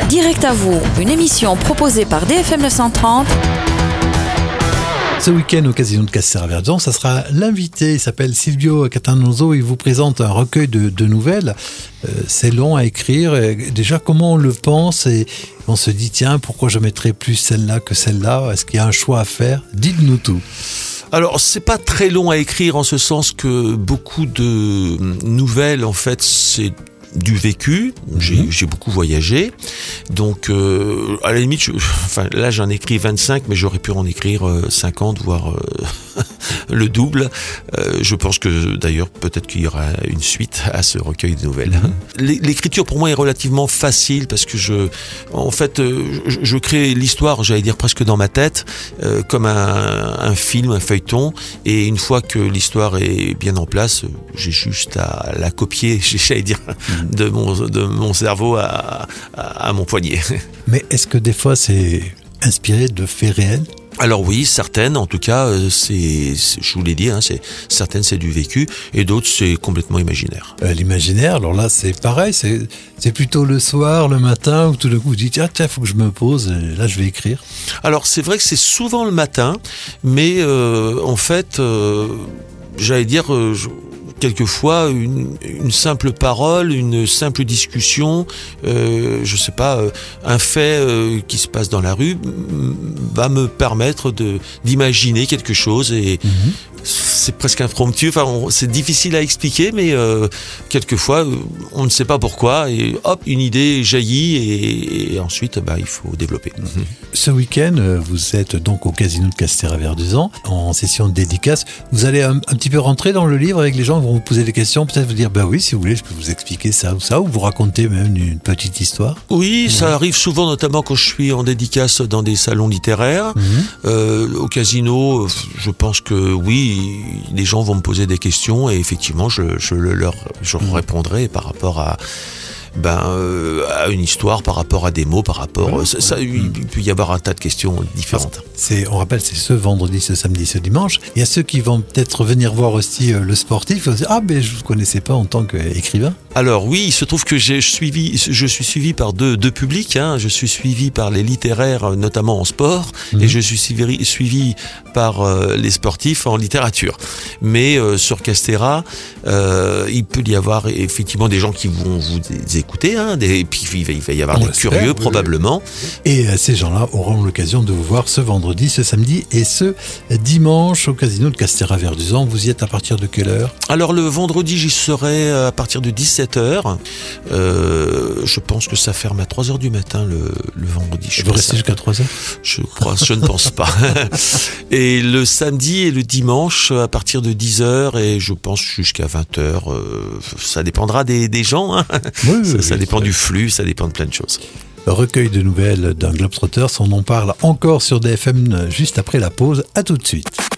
Direct à vous, une émission proposée par DFM 930. Ce week-end au Casino de Castelraverdan, ça sera l'invité. Il s'appelle Silvio Catanzo. Il vous présente un recueil de nouvelles. C'est long à écrire. Déjà, comment on le pense et on se dit, tiens, pourquoi je mettrais plus celle-là que celle-là? Est-ce qu'il y a un choix à faire? Dites-nous tout. Alors, c'est pas très long à écrire en ce sens que beaucoup de nouvelles, en fait, c'est du vécu. J'ai beaucoup voyagé. Donc, à la limite, là, j'en écris 25, mais j'aurais pu en écrire 50, voire le double. Je pense que, d'ailleurs, peut-être qu'il y aura une suite à ce recueil de nouvelles. L'écriture, pour moi, est relativement facile parce que je crée l'histoire, j'allais dire presque dans ma tête, comme un film, un feuilleton. Et une fois que l'histoire est bien en place, j'ai juste à la copier, j'allais dire, de mon cerveau à mon poignet. Mais est-ce que des fois c'est inspiré de faits réels? Alors oui, certaines, en tout cas, je vous l'ai dit, certaines c'est du vécu et d'autres c'est complètement imaginaire. L'imaginaire, alors là c'est pareil, c'est plutôt le soir, le matin, où tout d'un coup vous dites tiens, faut que je me pose, là je vais écrire. Alors c'est vrai que c'est souvent le matin, mais en fait, j'allais dire, quelquefois une simple parole, une simple discussion, je sais pas, un fait qui se passe dans la rue va me permettre d'imaginer quelque chose et c'est presque impromptu. Enfin, c'est difficile à expliquer, mais quelquefois on ne sait pas pourquoi et hop, une idée jaillit et ensuite il faut développer. Ce week-end, vous êtes donc au Casino de Castelraverdan en session de dédicace. Vous allez un petit peu rentrer dans le livre avec les gens, vont vous poser des questions, peut-être vous dire oui, si vous voulez, je peux vous expliquer ça ou vous raconter même une petite histoire. Oui, ça arrive souvent, notamment quand je suis en dédicace dans des salons littéraires. Au casino, je pense que oui, les gens vont me poser des questions et effectivement, je leur répondrai par rapport à une histoire, par rapport à des mots, par rapport... il peut y avoir un tas de questions différentes. On rappelle, c'est ce vendredi, ce samedi, ce dimanche. Il y a ceux qui vont peut-être venir voir aussi le sportif. Ils vont dire, je ne vous connaissais pas en tant qu'écrivain. Alors oui, il se trouve que je suis suivi par deux publics. Je suis suivi par les littéraires, notamment en sport, et je suis suivi par les sportifs en littérature. Mais sur Castera, il peut y avoir effectivement des gens qui vont vous écouter, et puis il va y avoir des curieux probablement. Et ces gens-là auront l'occasion de vous voir ce vendredi, ce samedi et ce dimanche au Casino de Castelraverdan. Vous y êtes à partir de quelle heure? Alors le vendredi, j'y serai à partir de 17h. Je pense que ça ferme à 3h du matin le vendredi. Vous restez jusqu'à 3h? Je ne pense pas. Et le samedi et le dimanche à partir de 10h et je pense jusqu'à 20h. Ça dépendra des gens. Ça dépend du flux, ça dépend de plein de choses. Recueil de nouvelles d'un Globetrotter, on en parle encore sur DFM juste après la pause. À tout de suite.